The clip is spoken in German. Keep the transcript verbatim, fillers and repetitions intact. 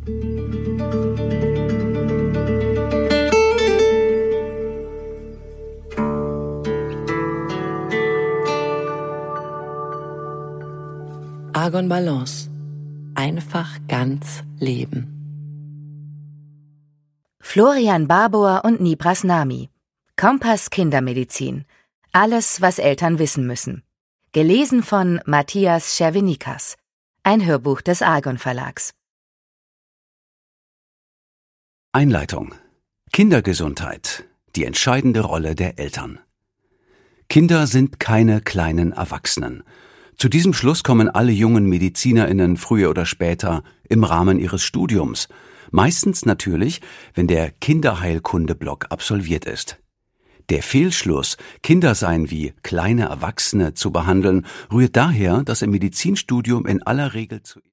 Argon Balance. Einfach ganz leben. Florian Barbour und Nibras Nami. Kompass Kindermedizin. Alles, was Eltern wissen müssen. Gelesen von Matthias Schervenikas. Ein Hörbuch des Argon Verlags. Einleitung. Kindergesundheit. Die entscheidende Rolle der Eltern. Kinder sind keine kleinen Erwachsenen. Zu diesem Schluss kommen alle jungen MedizinerInnen früher oder später im Rahmen ihres Studiums. Meistens natürlich, wenn der Kinderheilkunde-Block absolviert ist. Der Fehlschluss, Kinder seien wie kleine Erwachsene zu behandeln, rührt daher, dass im Medizinstudium in aller Regel zu